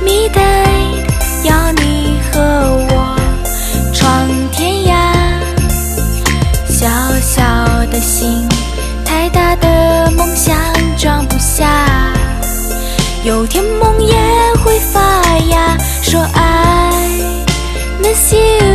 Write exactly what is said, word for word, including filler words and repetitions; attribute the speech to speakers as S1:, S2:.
S1: 你的要你和我闯天涯，小小的心，太大的梦想装不下，有天梦也会发芽，说爱 miss you